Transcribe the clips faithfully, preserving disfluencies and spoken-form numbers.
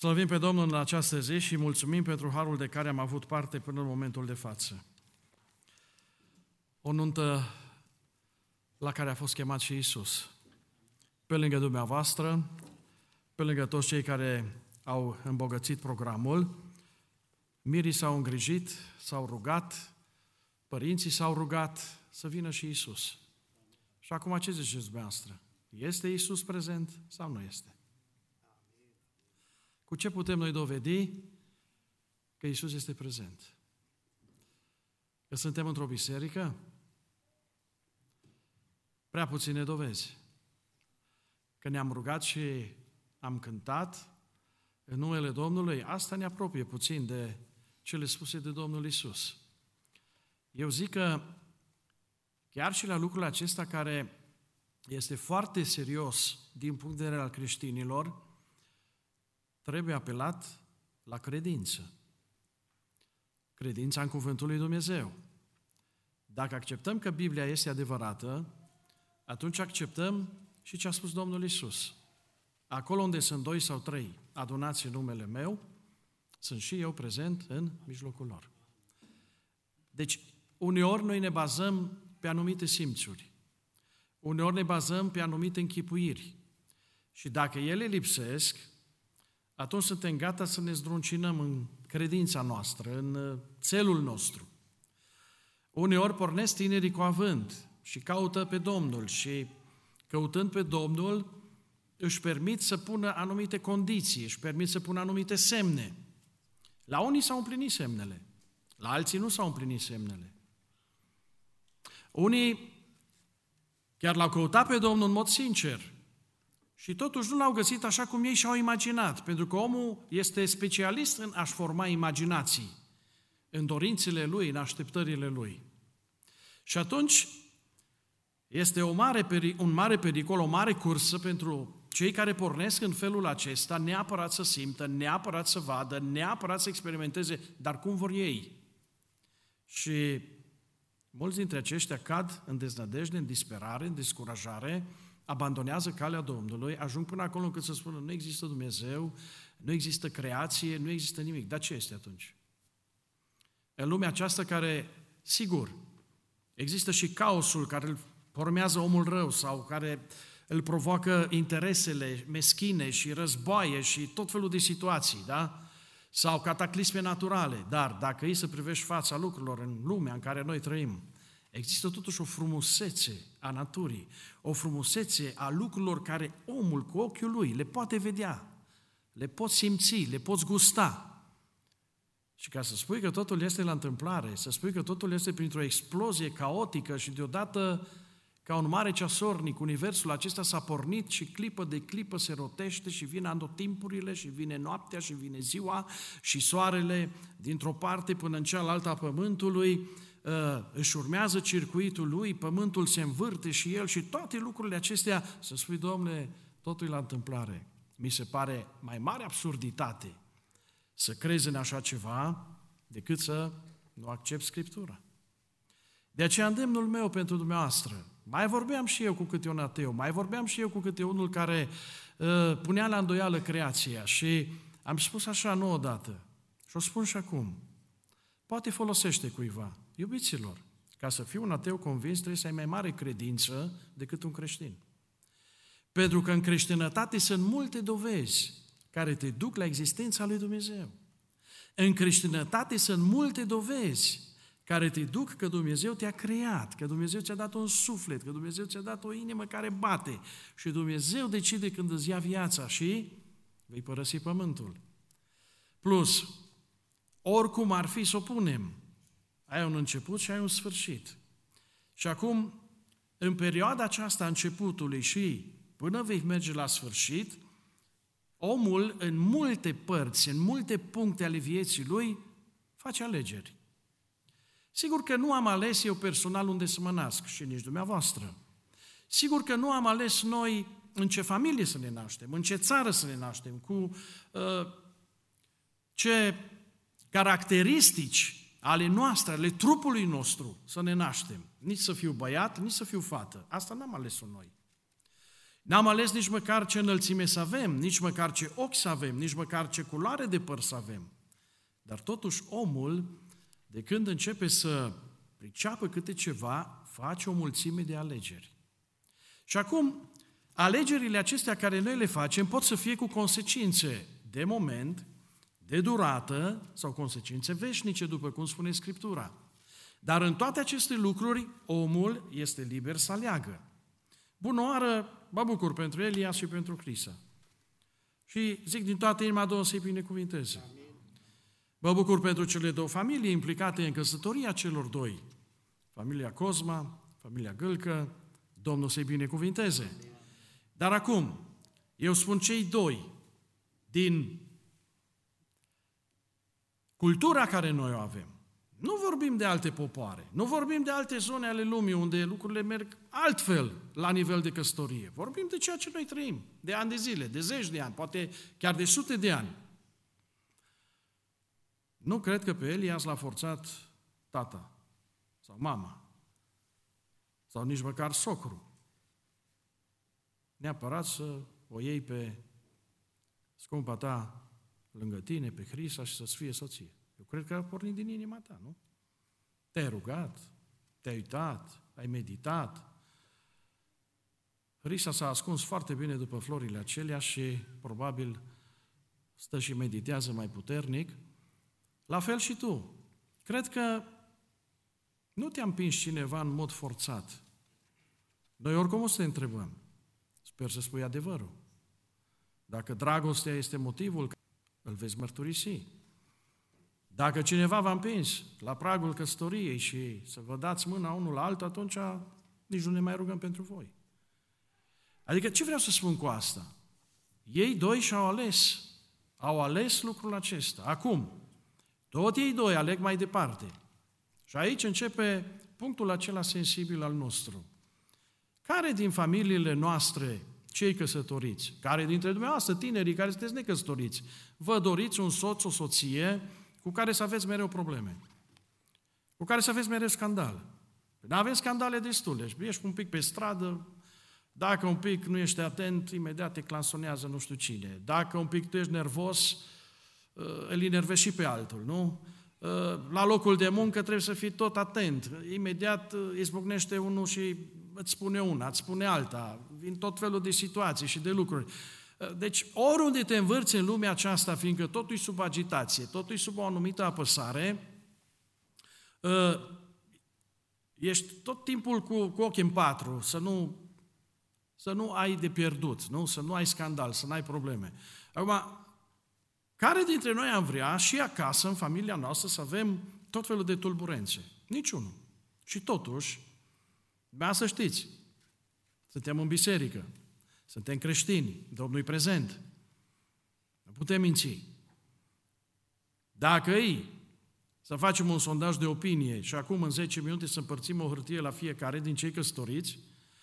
Slăvim pe Domnul în această zi și mulțumim pentru harul de care am avut parte până în momentul de față. O nuntă la care a fost chemat și Iisus. Pe lângă dumneavoastră, pe lângă toți cei care au îmbogățit programul, mirii s-au îngrijit, s-au rugat, părinții s-au rugat să vină și Iisus. Și acum ce ziceți dumneavoastră? Este Iisus prezent sau nu este? Cu ce putem noi dovedi că Iisus este prezent? Că suntem într-o biserică? Prea puține dovezi. Că ne-am rugat și am cântat în numele Domnului, asta ne apropie puțin de cele spuse de Domnul Iisus. Eu zic că chiar și la lucrul acesta care este foarte serios din punct de vedere al creștinilor, trebuie apelat la credință. Credința în Cuvântul lui Dumnezeu. Dacă acceptăm că Biblia este adevărată, atunci acceptăm și ce a spus Domnul Iisus. Acolo unde sunt doi sau trei adunați în numele meu, sunt și eu prezent în mijlocul lor. Deci, uneori noi ne bazăm pe anumite simțuri. Uneori ne bazăm pe anumite închipuiri. Și dacă ele lipsesc, atunci suntem gata să ne zdruncinăm în credința noastră, în țelul nostru. Uneori pornesc tinerii cu avânt și caută pe Domnul și căutând pe Domnul își permit să pună anumite condiții, își permit să pună anumite semne. La unii s-au împlinit semnele, la alții nu s-au împlinit semnele. Unii chiar l-au căutat pe Domnul în mod sincer și totuși nu l-au găsit așa cum ei și-au imaginat, pentru că omul este specialist în a-și forma imaginații, în dorințele lui, în așteptările lui. Și atunci este o mare, un mare pericol, o mare cursă pentru cei care pornesc în felul acesta, neapărat să simtă, neapărat să vadă, neapărat să experimenteze, dar cum vor ei. Și mulți dintre aceștia cad în deznădejde, în disperare, în descurajare, abandonează calea Domnului, ajung până acolo încât să spună nu există Dumnezeu, nu există creație, nu există nimic. Dar ce este atunci? În lumea aceasta care, sigur, există și caosul care îl formează omul rău sau care îl provoacă interesele meschine și războaie și tot felul de situații, da? Sau cataclisme naturale. Dar dacă e să privești fața lucrurilor în lumea în care noi trăim, există totuși o frumusețe a naturii, o frumusețe a lucrurilor care omul cu ochiul lui le poate vedea, le poți simți, le poți gusta. Și ca să spui că totul este la întâmplare, să spui că totul este printr-o explozie caotică și deodată ca un mare ceasornic, universul acesta s-a pornit și clipă de clipă se rotește și vine anotimpurile și vine noaptea și vine ziua și soarele dintr-o parte până în cealaltă a pământului își urmează circuitul lui, pământul se învârte și el și toate lucrurile acestea, să spui, Dom'le, totul e la întâmplare. Mi se pare mai mare absurditate să crezi în așa ceva decât să nu accept Scriptura. De aceea îndemnul meu pentru dumneavoastră, mai vorbeam și eu cu câte un ateu, mai vorbeam și eu cu câte unul care uh, punea la îndoială creația și am spus așa nu odată și o spun și acum, poate folosește cuiva. Iubiților, ca să fii un ateu convins trebuie să ai mai mare credință decât un creștin. Pentru că în creștinătate sunt multe dovezi care te duc la existența lui Dumnezeu. În creștinătate sunt multe dovezi care te duc că Dumnezeu te-a creat, că Dumnezeu ți-a dat un suflet, că Dumnezeu ți-a dat o inimă care bate și Dumnezeu decide când îți ia viața și vei părăsi pământul. Plus, oricum ar fi să o punem, ai un început și ai un sfârșit. Și acum, în perioada aceasta a începutului și până vei merge la sfârșit, omul în multe părți, în multe puncte ale vieții lui, face alegeri. Sigur că nu am ales eu personal unde să mă nasc și nici dumneavoastră. Sigur că nu am ales noi în ce familie să ne naștem, în ce țară să ne naștem, cu uh, ce caracteristici ale noastre, ale trupului nostru să ne naștem. Nici să fiu băiat, nici să fiu fată. Asta n-am ales-o noi. N-am ales nici măcar ce înălțime să avem, nici măcar ce ochi să avem, nici măcar ce culoare de păr să avem. Dar totuși omul, de când începe să priceapă câte ceva, face o mulțime de alegeri. Și acum, alegerile acestea care noi le facem pot să fie cu consecințe de moment, de durată sau consecințe veșnice, după cum spune Scriptura. Dar în toate aceste lucruri, omul este liber să aleagă. Bună oară, mă bucur pentru Elias și pentru Crisa. Și zic din toată inima, Domnul să-i binecuvinteze. Mă bucur pentru cele două familii implicate în căsătoria celor doi. Familia Cosma, familia Gâlcă, Domnul să-i binecuvinteze. Dar acum, eu spun cei doi din cultura care noi o avem. Nu vorbim de alte popoare, nu vorbim de alte zone ale lumii unde lucrurile merg altfel la nivel de căsătorie. Vorbim de ceea ce noi trăim, de ani de zile, de zeci de ani, poate chiar de sute de ani. Nu cred că pe Elias l-a forțat tata sau mama sau nici măcar socru. Neapărat să o iei pe scumpa ta lângă tine, pe Crisa, și să-ți fie soție. Eu cred că a pornit din inima ta, nu? Te-ai rugat, te-ai uitat, ai meditat. Crisa s-a ascuns foarte bine după florile acelea și probabil stă și meditează mai puternic. La fel și tu. Cred că nu te-a împins cineva în mod forțat. Noi oricum o să te întrebăm. Sper să spui adevărul. Dacă dragostea este motivul, îl veți mărturisi. Dacă cineva v-a împins la pragul căsătoriei și să vă dați mâna unul la altul, atunci nici nu ne mai rugăm pentru voi. Adică ce vreau să spun cu asta? Ei doi și-au ales. Au ales lucrul acesta. Acum, tot ei doi aleg mai departe. Și aici începe punctul acela sensibil al nostru. Care din familiile noastre, cei căsătoriți, care dintre dumneavoastră, tinerii care sunteți necăsătoriți, vă doriți un soț, o soție cu care să aveți mereu probleme, cu care să aveți mereu scandale? Nu avem scandale destule. Ești un pic pe stradă, dacă un pic nu ești atent, imediat te clansonează nu știu cine. Dacă un pic tu ești nervos, îl enervezi și pe altul, nu? La locul de muncă trebuie să fii tot atent. Imediat izbucnește unul și îți spune una, îți spune alta. Vin tot felul de situații și de lucruri. Deci, oriunde te învârți în lumea aceasta, fiindcă totul e sub agitație, totul e sub o anumită apăsare, ești tot timpul cu, cu ochii în patru, să nu, să nu ai de pierdut, nu? Să nu ai scandal, să nu ai probleme. Acum, care dintre noi am vrea și acasă, în familia noastră, să avem tot felul de tulburențe? Niciunul. Și totuși, vreau să știți, suntem în biserică, suntem creștini, Domnul e prezent. Nu putem minți. Dacă ei să facem un sondaj de opinie și acum în zece minute să împărțim o hârtie la fiecare din cei căsătoriți,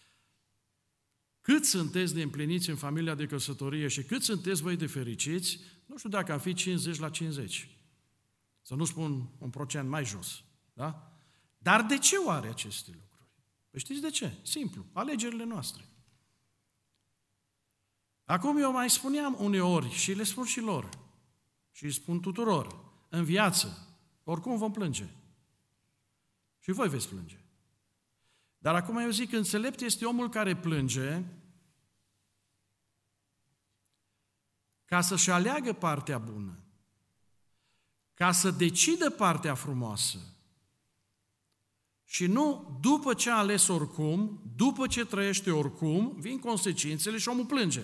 cât sunteți de împliniți în familia de căsătorie și cât sunteți voi de fericiți, nu știu dacă am fi cincizeci la cincizeci. Să nu spun un procent mai jos. Da? Dar de ce oare aceste lucruri? Păi știți de ce? Simplu. Alegerile noastre. Acum eu mai spuneam uneori și le spun și lor și îi spun tuturor, în viață, oricum vom plânge. Și voi veți plânge. Dar acum eu zic că înțelept este omul care plânge ca să-și aleagă partea bună, ca să decidă partea frumoasă și nu după ce a ales oricum, după ce trăiește oricum, vin consecințele și omul plânge.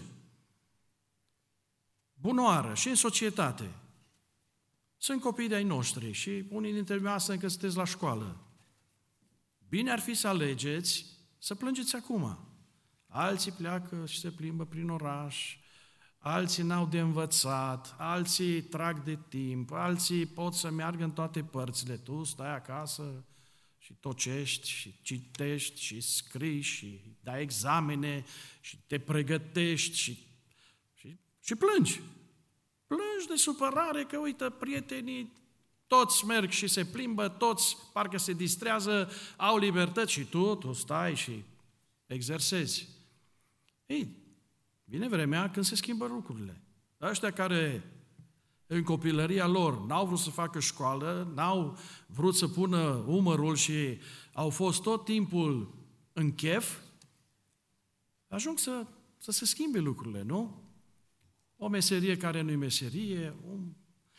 Bunoară și în societate. Sunt copii de-ai noștri și unii dintre dumneavoastră încă sunteți la școală. Bine ar fi să alegeți să plângeți acum. Alții pleacă și se plimbă prin oraș, alții n-au de învățat, alții trag de timp, alții pot să meargă în toate părțile. Tu stai acasă și tocești și citești și scrii și dai examene și te pregătești și, și, și plângi. Plângi de supărare că, uite, prietenii toți merg și se plimbă, toți parcă se distrează, au libertăți și tu, tu stai și exersezi. Ei, Vine vremea când se schimbă lucrurile. Ăștia care în copilăria lor n-au vrut să facă școală, n-au vrut să pună umărul și au fost tot timpul în chef, ajung să, să se schimbe lucrurile, nu? O meserie care nu-i meserie, un,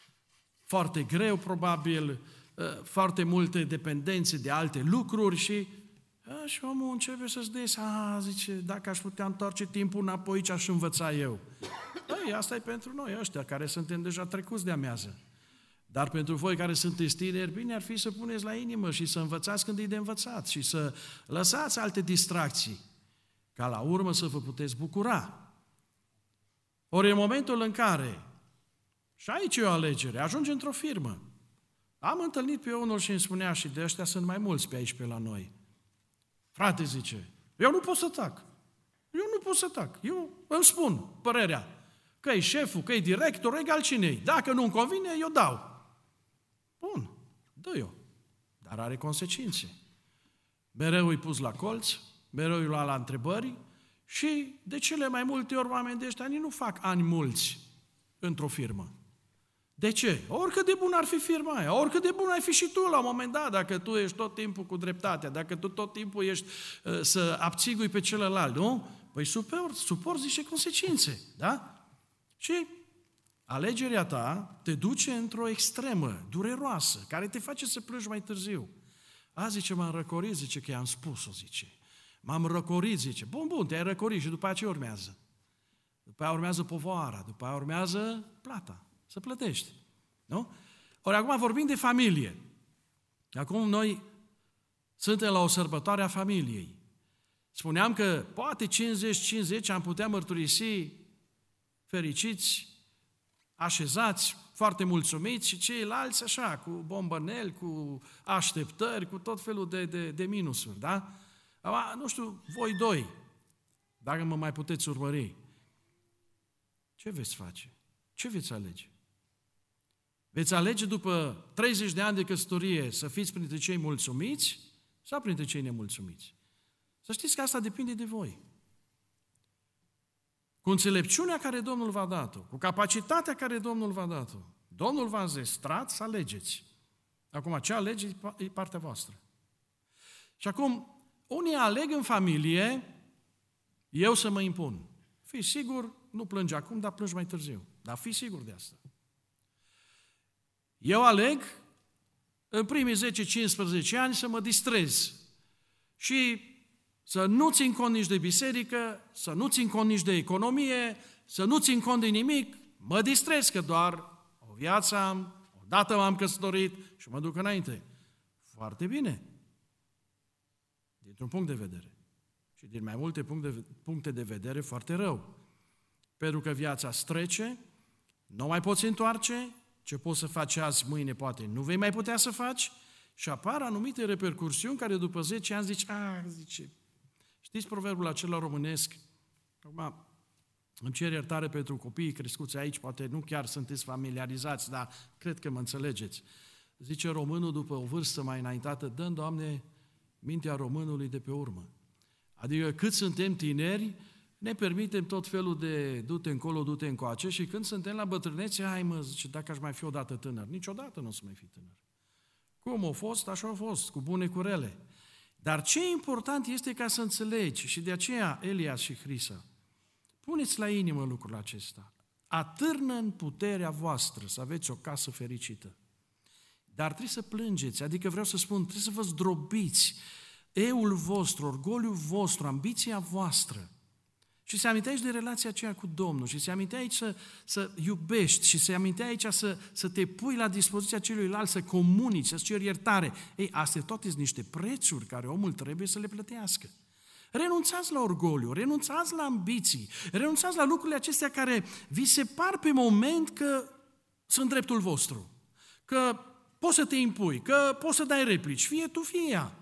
foarte greu probabil, foarte multe dependențe de alte lucruri și, a, și omul începe să-și dea seama, zice, dacă aș putea întoarce timpul înapoi, ce aș învăța eu? Păi, asta e pentru noi ăștia care suntem deja trecuți de amiază. Dar pentru voi care sunteți tineri, bine ar fi să puneți la inimă și să învățați când e de învățat și să lăsați alte distracții, ca la urmă să vă puteți bucura. Ori în momentul în care, și aici e o alegere, ajungi într-o firmă. Am întâlnit pe unul și îmi spunea, și de ăștia sunt mai mulți pe aici pe la noi. Frate, zice, eu nu pot să tac. Eu nu pot să tac. Eu îmi spun părerea. Că e șeful, că e director, egal cine-i. Dacă nu-mi convine, eu dau. Bun, dă eu. Dar are consecințe. Mereu îi pus la colț, mereu îi lua la întrebări și de cele mai multe ori oameni de ăștia nu fac ani mulți într-o firmă. De ce? Oricât de bună ar fi firma aia, oricât de bun ai fi și tu la un moment dat, dacă tu ești tot timpul cu dreptatea, dacă tu tot timpul ești uh, să abțigui pe celălalt, nu? Păi suport, suporți niște consecințe, da? Și alegerea ta te duce într-o extremă, dureroasă, care te face să plângi mai târziu. A, zice, m-am răcorit, zice că i-am spus-o, zice. M-am răcorit, zice. Bun, bun, te-ai răcorit și după aceea ce urmează? După aceea urmează povoara, după aceea urmează plata. Să plătești. Nu? Ori acum vorbim de familie. Acum noi suntem la o sărbătoare a familiei. Spuneam că poate cincizeci cincizeci am putea mărturisi fericiți, așezați, foarte mulțumiți și ceilalți așa, cu bombăneli, cu așteptări, cu tot felul de, de, de minusuri, da? Acum, nu știu, voi doi, dacă mă mai puteți urmări, ce veți face? Ce veți alege? Veți alege după treizeci de ani de căsătorie să fiți printre cei mulțumiți sau printre cei nemulțumiți? Să știți că asta depinde de voi. Cu înțelepciunea care Domnul v-a dat-o, cu capacitatea care Domnul v-a dat-o, Domnul v-a înzestrat să alegeți. Acum, ce alegeți e partea voastră. Și acum, unii aleg în familie, eu să mă impun. Fii sigur, nu plângi acum, dar plângi mai târziu. Dar fii sigur de asta. Eu aleg în primii zece cincisprezece ani să mă distrez și să nu țin cont nici de biserică, să nu țin cont nici de economie, să nu țin cont de nimic, mă distrez că doar o viață am, odată m-am căsătorit și mă duc înainte. Foarte bine. Dintr-un punct de vedere. Și din mai multe puncte de vedere foarte rău. Pentru că viața strece, nu mai poți întoarce, ce poți să faci azi, mâine poate nu vei mai putea să faci și apar anumite repercursiuni care după zece ani zici, a, zice, știți proverbul acela românesc? Acum, îmi cer iertare pentru copiii crescuți aici, poate nu chiar sunteți familiarizați, dar cred că mă înțelegeți. Zice românul după o vârstă mai înaintată, dă-mi, Doamne, mintea românului de pe urmă. Adică cât suntem tineri, ne permitem tot felul de du-te încolo, du-te încoace și când suntem la bătrânețe, hai mă, zice, dacă aș mai fi odată tânăr, niciodată nu o să mai fi tânăr. Cum a fost, așa a fost, cu bune, cu rele. Dar ce important este ca să înțelegi, și de aceea Elias și Hrisa, puneți la inimă lucrul acesta. Atârnă în puterea voastră să aveți o casă fericită. Dar trebuie să plângeți, adică vreau să spun, trebuie să vă zdrobiți eul vostru, orgoliul vostru, ambiția voastră. Și se amintea aici de relația aceea cu Domnul și se amintea aici să, să iubești și se amintea aici să, să te pui la dispoziția celuilalt, să comunici, să-ți ceri iertare. Ei, astea toate sunt niște prețuri care omul trebuie să le plătească. Renunțați la orgoliu, renunțați la ambiții, renunțați la lucrurile acestea care vi se par pe moment că sunt dreptul vostru, că poți să te impui, că poți să dai replici, fie tu, fie ea.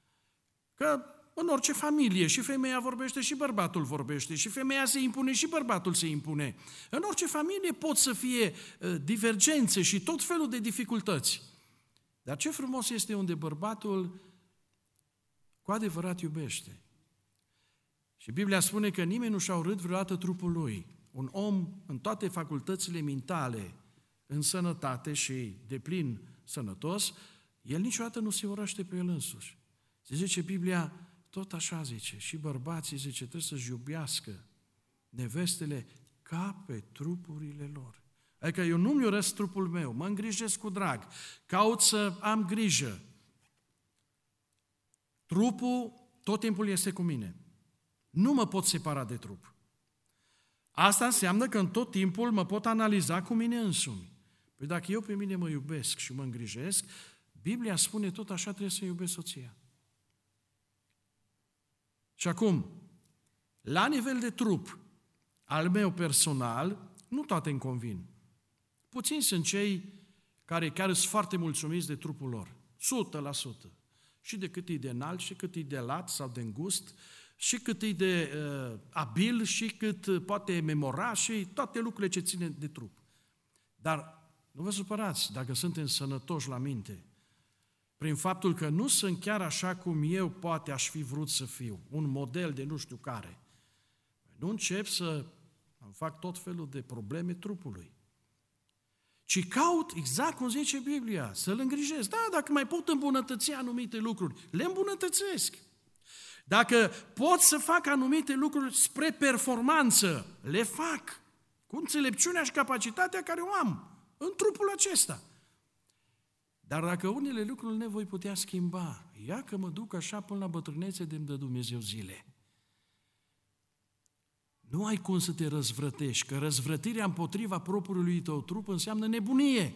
Că în orice familie și femeia vorbește și bărbatul vorbește și femeia se impune și bărbatul se impune. În orice familie pot să fie uh, divergențe și tot felul de dificultăți. Dar ce frumos este unde bărbatul cu adevărat iubește. Și Biblia spune că nimeni nu și-a urât vreodată trupul lui. Un om în toate facultățile mentale, în sănătate și deplin sănătos, el niciodată nu se urăște pe el însuși. Se zice Biblia, tot așa zice, și bărbații zice, trebuie să-și iubească nevestele ca pe trupurile lor. Adică eu nu-mi urăsc trupul meu, mă îngrijesc cu drag, caut să am grijă. Trupul tot timpul este cu mine. Nu mă pot separa de trup. Asta înseamnă că în tot timpul mă pot analiza cu mine însumi. Păi dacă eu pe mine mă iubesc și mă îngrijesc, Biblia spune tot așa trebuie să iubesc soția. Și acum, la nivel de trup, al meu personal, nu toate îmi convin. Puțini sunt cei care chiar sunt foarte mulțumiți de trupul lor. o sută la sută. Și de cât e de înalt, și cât e de lat sau de îngust, și cât e de uh, abil, și cât poate memora, și toate lucrurile ce ține de trup. Dar nu vă supărați dacă suntem sănătoși la minte, prin faptul că nu sunt chiar așa cum eu poate aș fi vrut să fiu, un model de nu știu care. Nu încep să îmi fac tot felul de probleme trupului, ci caut, exact cum zice Biblia, să-l îngrijesc. Da, dacă mai pot îmbunătăți anumite lucruri, le îmbunătățesc. Dacă pot să fac anumite lucruri spre performanță, le fac cu înțelepciunea și capacitatea care o am în trupul acesta. Dar dacă unele lucruri ne voi putea schimba, ia că mă duc așa până la bătrânețe de-mi dă Dumnezeu zile. Nu ai cum să te răzvrătești, că răzvrătirea împotriva propriului tău trup înseamnă nebunie.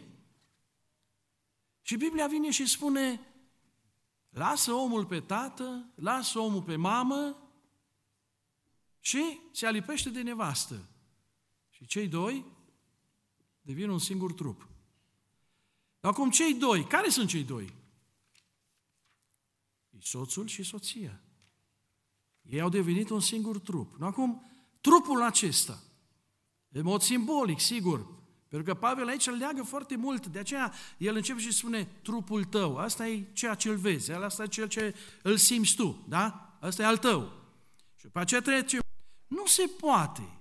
Și Biblia vine și spune, lasă omul pe tată, lasă omul pe mamă și se alipește de nevastă. Și cei doi devin un singur trup. Acum cei doi, care sunt cei doi? E soțul și soția. Ei au devenit un singur trup. Acum, trupul acesta, în mod simbolic, sigur, pentru că Pavel aici îl leagă foarte mult, de aceea el începe și spune trupul tău, asta e ceea ce îl vezi, asta e ceea ce îl simți tu, da? Asta e al tău. Și după aceea trece. Nu se poate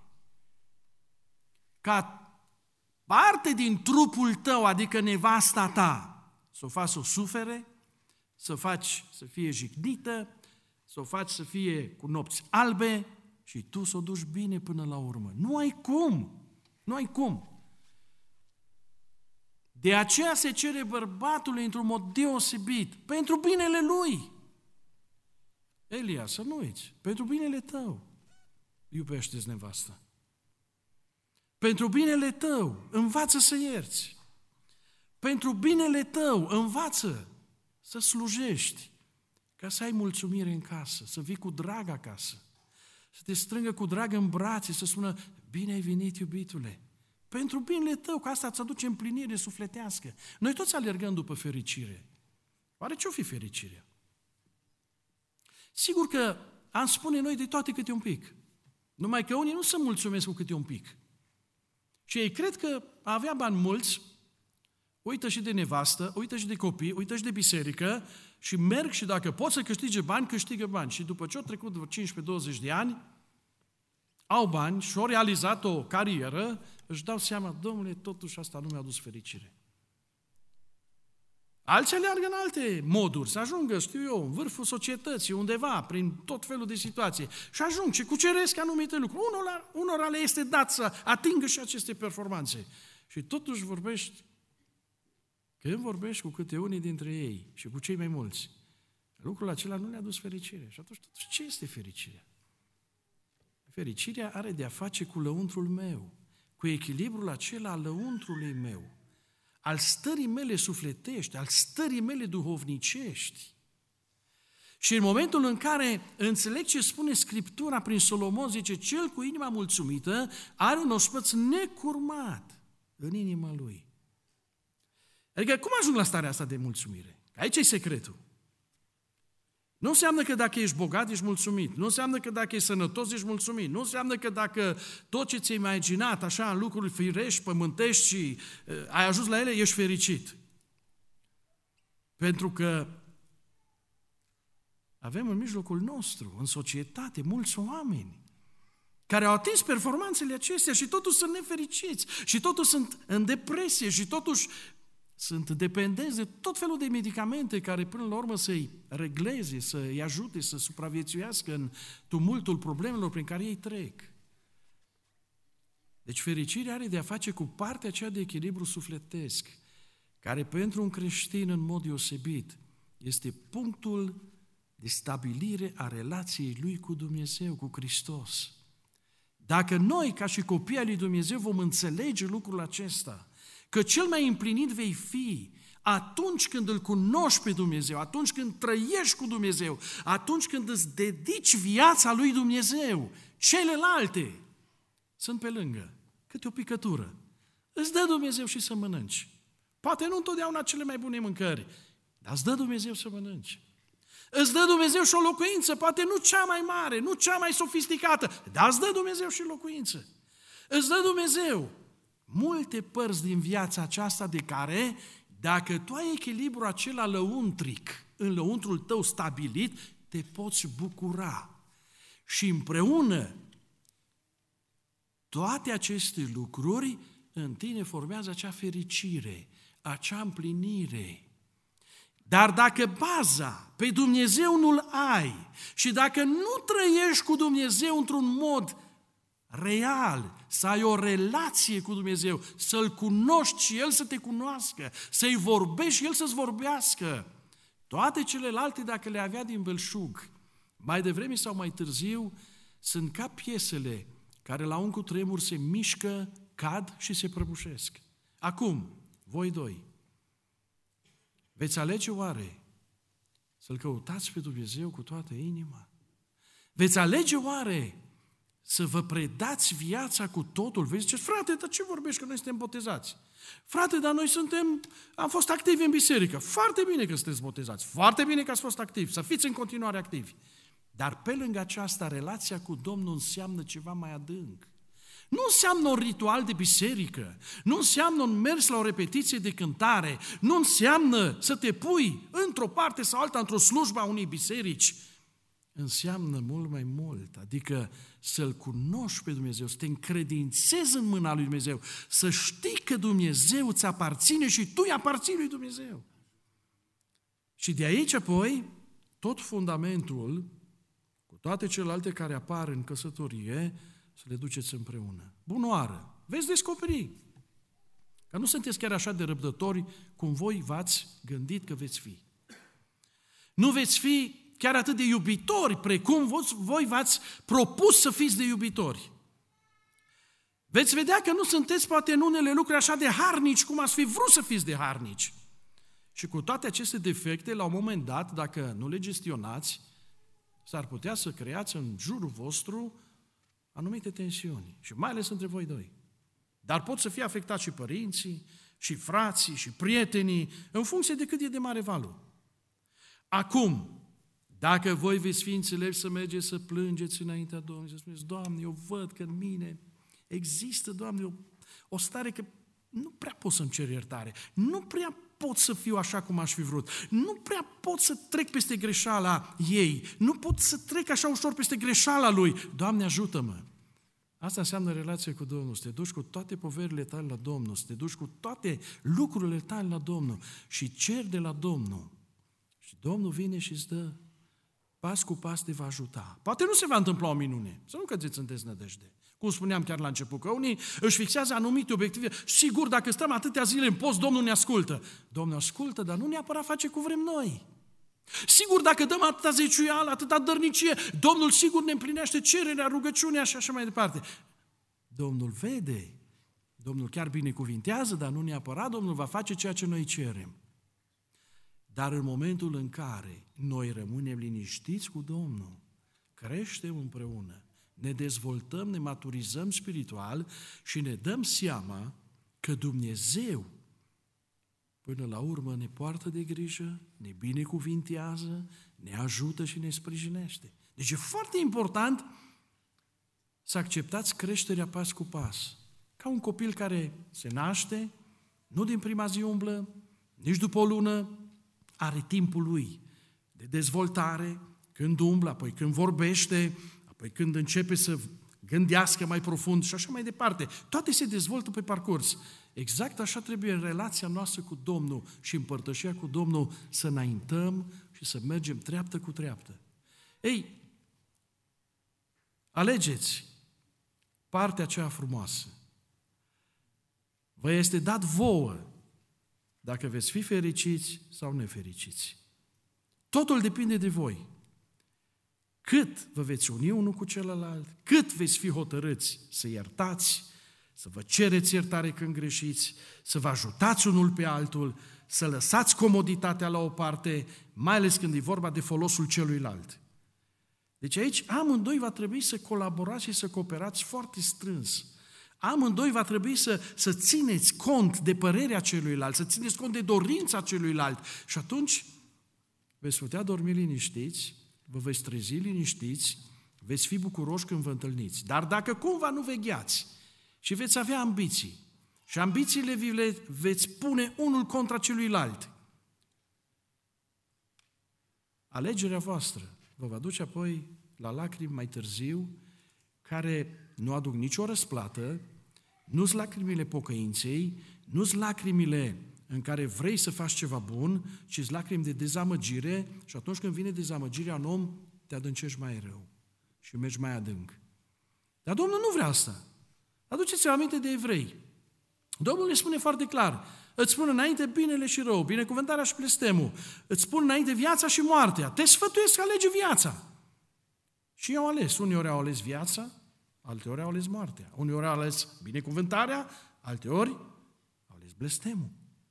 ca parte din trupul tău, adică nevasta ta, să o faci să o sufere, să o faci să fie jignită, să o faci să fie cu nopți albe și tu să o duci bine până la urmă. Nu ai cum! Nu ai cum! De aceea se cere bărbatului într-un mod deosebit, pentru binele lui. Elia, să nu uiți, pentru binele tău iubește-ți nevasta. Pentru binele tău, învață să ierți. Pentru binele tău, învață să slujești, ca să ai mulțumire în casă, să vii cu drag acasă, să te strângă cu drag în brațe, să spună, bine ai venit, iubitule. Pentru binele tău, că asta îți aduce împlinire sufletească. Noi toți alergăm după fericire. Oare ce-o fi fericirea? Sigur că am spune noi de toate câte un pic. Numai că unii nu se mulțumesc cu câte un pic. Și ei cred că avea bani mulți, uită și de nevastă, uită și de copii, uită și de biserică și merg și dacă pot să câștige bani, câștigă bani. Și după ce au trecut cincisprezece douăzeci de ani, au bani și au realizat o carieră, își dau seama, domnule, totuși asta nu mi-a adus fericire. Alții aleargă în alte moduri, să ajungă, știu eu, în vârful societății, undeva, prin tot felul de situații. Și ajung și cuceresc anumite lucruri. Unora, unora le este dat să atingă și aceste performanțe. Și totuși vorbești, când vorbești cu câte unii dintre ei și cu cei mai mulți, lucrul acela nu le-a dus fericire. Și atunci, totuși, ce este fericirea? Fericirea are de-a face cu lăuntrul meu, cu echilibrul acela al lăuntrului meu, al stării mele sufletești, al stării mele duhovnicești. Și în momentul în care înțeleg ce spune Scriptura prin Solomon, zice, cel cu inima mulțumită are un ospăț necurmat în inima lui. Adică cum ajung la starea asta de mulțumire? Aici e secretul. Nu înseamnă că dacă ești bogat, ești mulțumit. Nu înseamnă că dacă ești sănătos, ești mulțumit. Nu înseamnă că dacă tot ce ți-ai imaginat, așa, în lucruri firești, pământești și uh, ai ajuns la ele, ești fericit. Pentru că Avem în mijlocul nostru, în societate, mulți oameni care au atins performanțele acestea și totuși sunt nefericiți și totuși sunt în depresie și totuși sunt dependenți de tot felul de medicamente care până la urmă să-i regleze, să-i ajute să supraviețuiască în tumultul problemelor prin care ei trec. Deci fericirea are de a face cu partea aceea de echilibru sufletesc, care pentru un creștin în mod deosebit este punctul de stabilire a relației lui cu Dumnezeu, cu Hristos. Dacă noi, ca și copii ai lui Dumnezeu, vom înțelege lucrul acesta, că cel mai împlinit vei fi atunci când îl cunoști pe Dumnezeu, atunci când trăiești cu Dumnezeu, atunci când îți dedici viața lui Dumnezeu, celelalte sunt pe lângă, câte o picătură. Îți dă Dumnezeu și să mănânci. Poate nu întotdeauna cele mai bune mâncări, dar îți dă Dumnezeu să mănânci. Îți dă Dumnezeu și o locuință, poate nu cea mai mare, nu cea mai sofisticată, dar îți dă Dumnezeu și locuință. Îți dă Dumnezeu multe părți din viața aceasta de care, dacă tu ai echilibru acela lăuntric, în lăuntrul tău stabilit, te poți bucura. Și împreună, toate aceste lucruri în tine formează acea fericire, acea împlinire. Dar dacă baza pe Dumnezeu nu-L ai și dacă nu trăiești cu Dumnezeu într-un mod real, să ai o relație cu Dumnezeu, să-L cunoști și El să te cunoască, să-i vorbești și El să-ți vorbească, toate celelalte, dacă le avea din belșug, mai devreme sau mai târziu, sunt ca piesele care la un cutremur se mișcă, cad și se prăbușesc. Acum, voi doi, veți alege oare să-L căutați pe Dumnezeu cu toată inima? Veți alege oare să vă predați viața cu totul? Vezi, ziceți, frate, dar ce vorbești că noi suntem botezați? Frate, dar noi suntem, am fost activi în biserică. Foarte bine că sunteți botezați, foarte bine că ați fost activi, să fiți în continuare activi. Dar pe lângă aceasta, relația cu Domnul înseamnă ceva mai adânc. Nu înseamnă un ritual de biserică, nu înseamnă un mers la o repetiție de cântare, nu înseamnă să te pui într-o parte sau alta într-o slujbă a unei biserici. Înseamnă mult mai mult, adică să-L cunoști pe Dumnezeu, să te încredințezi în mâna lui Dumnezeu, să știi că Dumnezeu îți aparține și tu îi aparții lui Dumnezeu. Și de aici apoi, tot fundamentul, cu toate celelalte care apar în căsătorie, să le duceți împreună. Bunoară, veți descoperi că nu sunteți chiar așa de răbdători cum voi v-ați gândit că veți fi. Nu veți fi chiar atât de iubitori precum voi v-ați propus să fiți de iubitori. Veți vedea că nu sunteți poate în unele lucruri așa de harnici cum ați fi vrut să fiți de harnici. Și cu toate aceste defecte, la un moment dat, dacă nu le gestionați, s-ar putea să creați în jurul vostru anumite tensiuni, și mai ales între voi doi. Dar pot să fie afectați și părinții, și frații, și prietenii, în funcție de cât e de mare valul. Acum, dacă voi veți fi înțelepți să mergeți să plângeți înaintea Domnului, să spuneți, Doamne, eu văd că în mine există, Doamne, o, o stare că nu prea pot să-mi cer iertare, nu prea pot să fiu așa cum aș fi vrut, nu prea pot să trec peste greșeala ei, nu pot să trec așa ușor peste greșeala lui. Doamne, ajută-mă! Asta înseamnă relație cu Domnul, să te duci cu toate poverile tale la Domnul, să te duci cu toate lucrurile tale la Domnul și ceri de la Domnul. Și Domnul vine și îți dă, pas cu pas te va ajuta. Poate nu se va întâmpla o minune, să nu cădeți în deznădejde. Cum spuneam chiar la început, că unii își fixează anumite obiective. Sigur, dacă stăm atâtea zile în post, Domnul ne ascultă. Domnul ascultă, dar nu neapărat face cum vrem noi. Sigur, dacă dăm atâta zeciuială, atâta dărnicie, Domnul sigur ne împlinește cererea, rugăciunea și așa mai departe. Domnul vede, Domnul chiar binecuvintează, dar nu neapărat Domnul va face ceea ce noi cerem. Dar în momentul în care noi rămânem liniștiți cu Domnul, creștem împreună, ne dezvoltăm, ne maturizăm spiritual și ne dăm seama că Dumnezeu până la urmă ne poartă de grijă, ne binecuvintează, ne ajută și ne sprijinește. Deci e foarte important să acceptați creșterea pas cu pas. Ca un copil care se naște, nu din prima zi umblă, nici după o lună, are timpul lui de dezvoltare, când umblă, apoi când vorbește, apoi când începe să gândească mai profund și așa mai departe. Toate se dezvoltă pe parcurs. Exact așa trebuie în relația noastră cu Domnul și în părtășia cu Domnul să înaintăm și să mergem treaptă cu treaptă. Ei, alegeți partea aceea frumoasă. Vă este dat vouă dacă veți fi fericiți sau nefericiți. Totul depinde de voi. Cât vă veți uni unul cu celălalt, cât veți fi hotărâți să iertați, să vă cereți iertare când greșiți, să vă ajutați unul pe altul, să lăsați comoditatea la o parte, mai ales când e vorba de folosul celuilalt. Deci aici amândoi va trebui să colaborați și să cooperați foarte strâns. Amândoi va trebui să, să țineți cont de părerea celuilalt, să țineți cont de dorința celuilalt și atunci veți putea dormi liniștiți, vă veți trezi liniștiți, veți fi bucuroși când vă întâlniți. Dar dacă cumva nu vegheați și veți avea ambiții și ambițiile vi le veți pune unul contra celuilalt, alegerea voastră vă va duce apoi la lacrimi mai târziu, care nu aduc nicio răsplată, nu-s lacrimile pocăinței, nu-s lacrimile în care vrei să faci ceva bun, ci-s lacrimi de dezamăgire și atunci când vine dezamăgirea în om, te adâncești mai rău și mergi mai adânc. Dar Domnul nu vrea asta. Aduceți-vă aminte de evrei. Domnul le spune foarte clar, îți spun înainte binele și rău, binecuvântarea și blestemul, îți spun înainte viața și moartea, te sfătuiesc să alegi viața. Și eu au ales, uneori au ales viața, alteori au ales moartea, uneori au ales binecuvântarea, alteori au ales blestemul.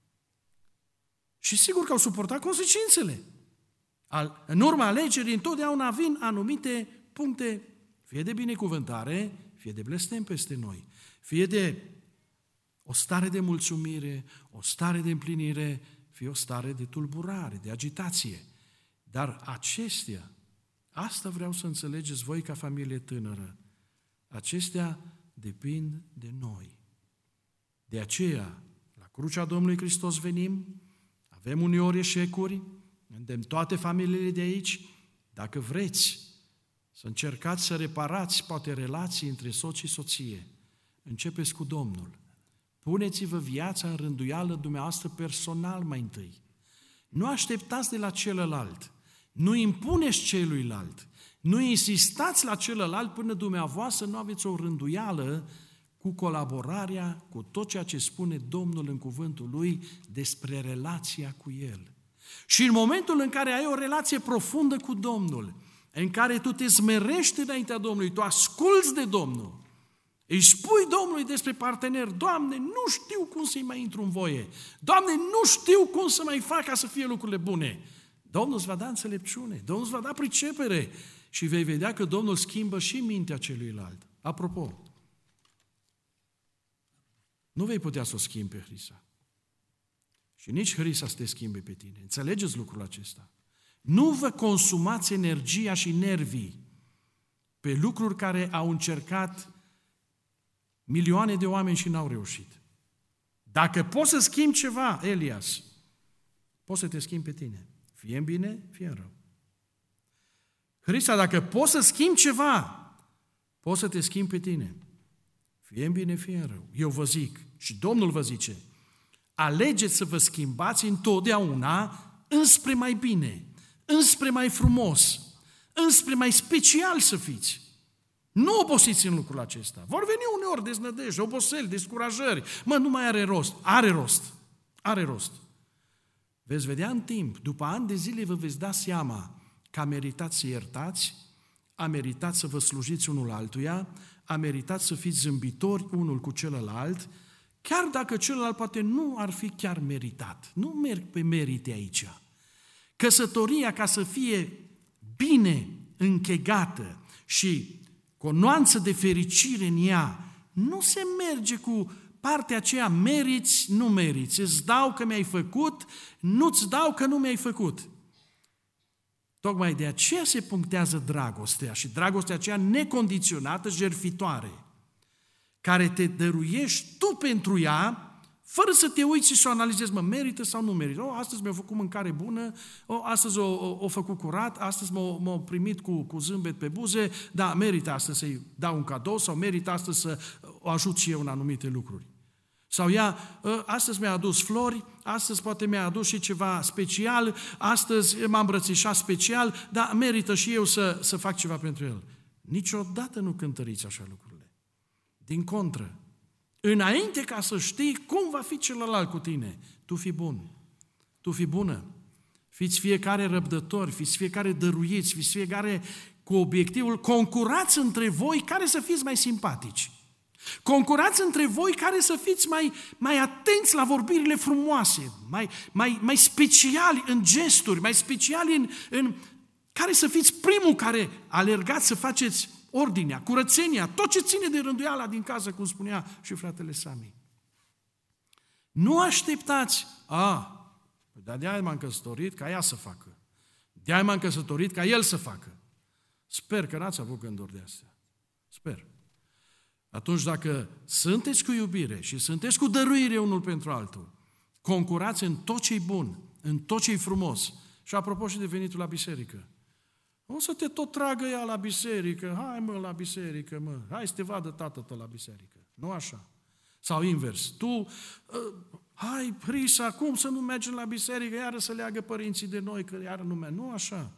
Și sigur că au suportat consecințele. În urma alegerii întotdeauna vin anumite puncte, fie de binecuvântare, fie de blestem peste noi, fie de o stare de mulțumire, o stare de împlinire, fie o stare de tulburare, de agitație. Dar acestea, asta vreau să înțelegeți voi ca familie tânără, acestea depind de noi. De aceea, la crucea Domnului Hristos venim, avem uneori eșecuri, îndemn toate familiile de aici, dacă vreți să încercați să reparați poate relații între soț și soție, începeți cu Domnul. Puneți-vă viața în rânduială dumneavoastră personal mai întâi. Nu așteptați de la celălalt, nu impuneți celuilalt, nu insistați la celălalt până dumneavoastră nu aveți o rânduială cu colaborarea, cu tot ceea ce spune Domnul în cuvântul Lui despre relația cu El. Și în momentul în care ai o relație profundă cu Domnul, în care tu te smerești înaintea Domnului, tu asculți de Domnul, îi spui Domnului despre partener, Doamne, nu știu cum să-i mai intru în voie, Doamne, nu știu cum să mai fac ca să fie lucrurile bune. Domnul îți va da înțelepciune, Domnul îți va da pricepere și vei vedea că Domnul schimbă și mintea celuilalt. Apropo, nu vei putea să o schimbi pe Hrisa. Și nici Hrisa să te schimbe pe tine. Înțelegeți lucrul acesta? Nu vă consumați energia și nervii pe lucruri care au încercat milioane de oameni și n-au reușit. Dacă poți să schimbi ceva, Elias, poți să te schimbi pe tine. Fie în bine, fie în rău. Hrista, dacă poți să schimbi ceva, poți să te schimbi pe tine. Fie în bine, fie în rău. Eu vă zic, și Domnul vă zice, alegeți să vă schimbați întotdeauna înspre mai bine, înspre mai frumos, înspre mai special să fiți. Nu obosiți în lucrul acesta. Vor veni uneori deznădejde, oboseli, descurajări. Mă, nu mai are rost. Are rost. Are rost. Veți vedea în timp, după ani de zile vă veți da seama că a meritat să iertați, a meritat să vă slujiți unul altuia, a meritat să fiți zâmbitori unul cu celălalt, chiar dacă celălalt poate nu ar fi chiar meritat. Nu merg pe merite aici. Căsătoria, ca să fie bine închegată și cu o nuanță de fericire în ea, nu se merge cu partea aceea meriți, nu meriți, îți dau că mi-ai făcut, nu-ți dau că nu mi-ai făcut. Tocmai de aceea se punctează dragostea și dragostea aceea necondiționată, jertfitoare, care te dăruiești tu pentru ea, Fără să te uiți și să o analizezi, mă, merită sau nu merită. O, astăzi mi-a făcut mâncare bună, o, astăzi o, o, o făcut curat, astăzi m-a, m-a primit cu, cu zâmbet pe buze, da, merită astăzi să-i dau un cadou sau merită astăzi să o ajut și eu în anumite lucruri. Sau ea, astăzi mi-a adus flori, astăzi poate mi-a adus și ceva special, astăzi m-a îmbrățișat special, dar merită și eu să, să fac ceva pentru el. Niciodată nu cântăriți așa lucrurile. Din contră, înainte ca să știi cum va fi celălalt cu tine, tu fii bun, tu fii bună, fiți fiecare răbdători, fiți fiecare dăruiți, fiți fiecare cu obiectivul, concurați între voi care să fiți mai simpatici. Concurați între voi care să fiți mai, mai atenți la vorbirile frumoase, mai, mai, mai speciali în gesturi, mai speciali în, în care să fiți primul care alergați să faceți ordinea, curățenia, tot ce ține de rânduiala din casă, cum spunea și fratele Sami. Nu așteptați, a, dar de-aia m-am căsătorit ca ea să facă, de-aia m-am căsătorit ca el să facă. Sper că n-ați avut gânduri de astea. Sper. Atunci dacă sunteți cu iubire și sunteți cu dăruire unul pentru altul, concurați în tot ce-i bun, în tot ce-i frumos. Și apropo și de venitul la biserică. O să te tot tragă ea la biserică, hai mă la biserică, mă, hai să te vadă tatăl tău la biserică. Nu așa. Sau invers, tu, uh, hai Prisa, cum să nu mergem la biserică, iară să leagă părinții de noi, că iară nu merg. Nu așa.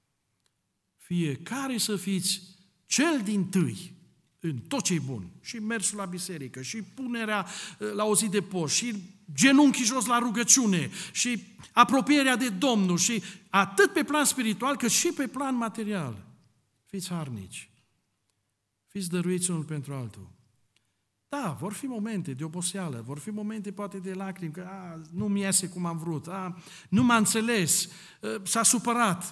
Fiecare să fiți cel dintâi în tot ce-i bun. Și mersul la biserică, și punerea la o zi de post, și genunchii jos la rugăciune, și apropierea de Domnul, și atât pe plan spiritual, cât și pe plan material. Fiți harnici. Fiți dăruiți unul pentru altul. Da, vor fi momente de oboseală, vor fi momente poate de lacrimi, că a, nu mi iese cum am vrut, a, nu m-a înțeles, a, s-a supărat.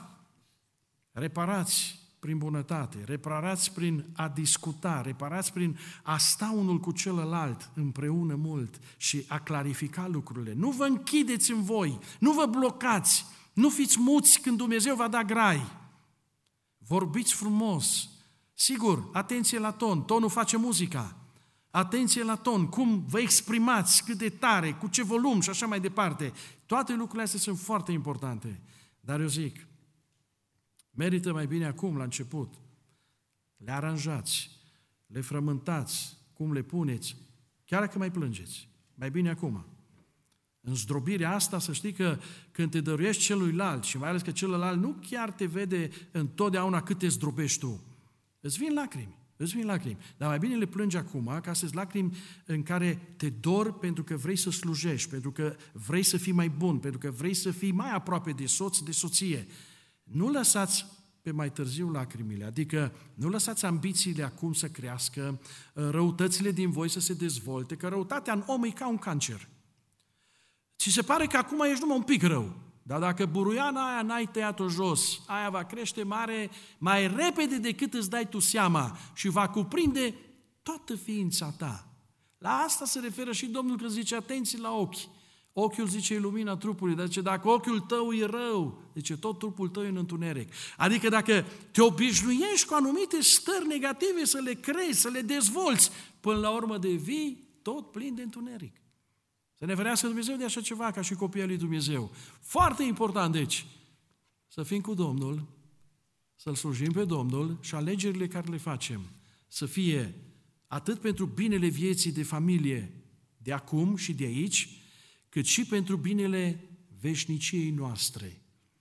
Reparați prin bunătate, reparați prin a discuta, reparați prin a sta unul cu celălalt împreună mult și a clarifica lucrurile. Nu vă închideți în voi, nu vă blocați, nu fiți muți când Dumnezeu va da grai. Vorbiți frumos. Sigur, atenție la ton, tonul face muzica. Atenție la ton, cum vă exprimați, cât de tare, cu ce volum și așa mai departe. Toate lucrurile astea sunt foarte importante. Dar eu zic, merită mai bine acum, la început. Le aranjați, le frământați, cum le puneți, chiar dacă mai plângeți. Mai bine acum. În zdrobirea asta, să știi că când te dăruiești celuilalt, și mai ales că celălalt nu chiar te vede întotdeauna cât te zdrobești tu, îți vin lacrimi, îți vin lacrimi. Dar mai bine le plângi acum, ca să-ți lacrimi în care te dor pentru că vrei să slujești, pentru că vrei să fii mai bun, pentru că vrei să fii mai aproape de soț, de soție. Nu lăsați pe mai târziu lacrimile, adică nu lăsați ambițiile acum să crească, răutățile din voi să se dezvolte, că răutatea în om e ca un cancer. Ți se pare că acum ești numai un pic rău, dar dacă buruiana aia n-ai tăiat-o jos, aia va crește mare mai repede decât îți dai tu seama și va cuprinde toată ființa ta. La asta se referă și Domnul când zice atenție la ochi. Ochiul, zice, e lumina trupului, dar zice, dacă ochiul tău e rău, zice, tot trupul tău e în întuneric. Adică dacă te obișnuiești cu anumite stări negative să le crezi, să le dezvolți, până la urmă devii tot plin de întuneric. Să ne ferească Dumnezeu de așa ceva, ca și copiii lui Dumnezeu. Foarte important, deci, să fim cu Domnul, să-L slujim pe Domnul și alegerile care le facem să fie atât pentru binele vieții de familie de acum și de aici, cât și pentru binele veșniciei noastre.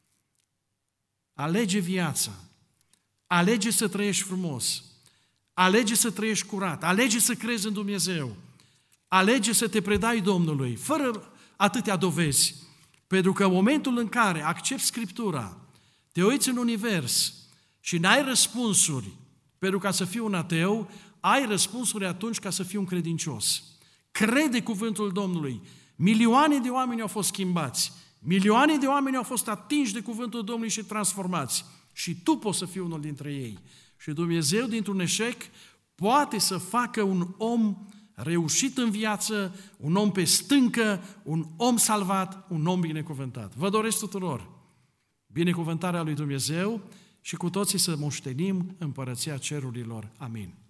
Alege viața, alege să trăiești frumos, alege să trăiești curat, alege să crezi în Dumnezeu, alege să te predai Domnului, fără atâtea dovezi, pentru că în momentul în care accepti Scriptura, te uiți în univers și n-ai răspunsuri pentru ca să fii un ateu, ai răspunsuri atunci ca să fii un credincios. Crede cuvântul Domnului. Milioane de oameni au fost schimbați, milioane de oameni au fost atinși de cuvântul Domnului și transformați. Și tu poți să fii unul dintre ei. Și Dumnezeu, dintr-un eșec, poate să facă un om reușit în viață, un om pe stâncă, un om salvat, un om binecuvântat. Vă doresc tuturor binecuvântarea lui Dumnezeu și cu toții să moștenim împărăția cerurilor. Amin.